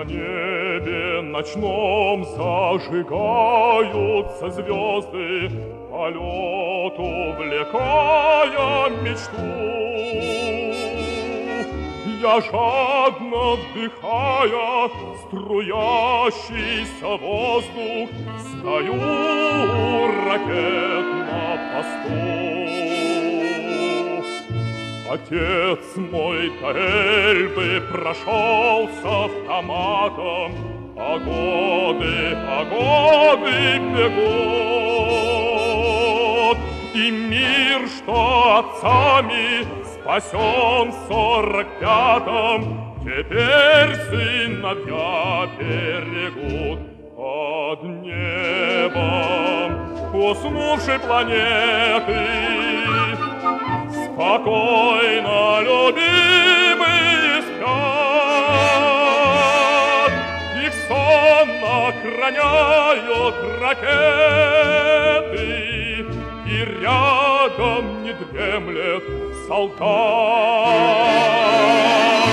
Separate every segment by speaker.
Speaker 1: небе ночном зажигаются звезды, полет увлекая мечту. Я жадно вдыхая струящийся воздух, стою у ракет на посту. Отец мой до Эльбы прошелся автоматом, а годы бегут. И мир, что отцами спасен в 45-м, теперь сыновья берегут. Под небом уснувшей планеты спокойно любимые спят, их сон охраняют ракеты, и рядом не дремлет солдат.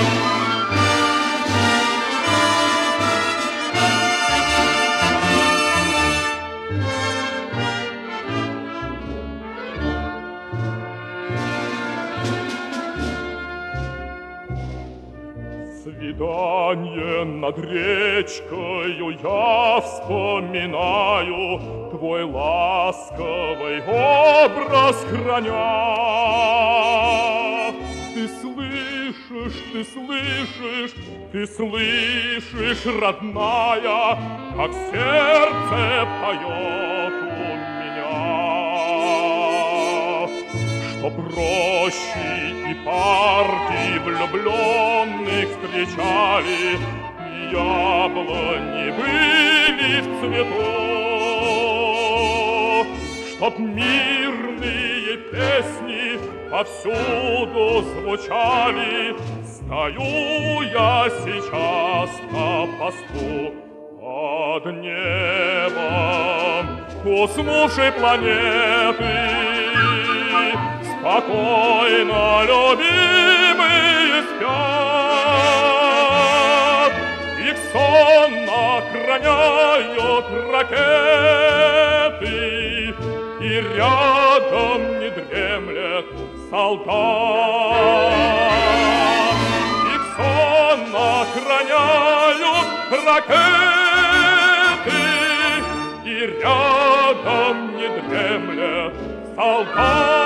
Speaker 1: Свидание над речкою я вспоминаю, твой ласковый образ храня. Ты слышишь, родная, как сердце поет у меня, что рощи и парки влюбленных встречали, и яблони были в цвету, чтоб мирные песни повсюду звучали. Стою я сейчас на посту под небом уснувшей планеты. Спокойно любимые спят, их сон охраняют ракеты, и рядом не дремлет солдат. Их сон охраняют ракеты, и рядом не дремлет солдат.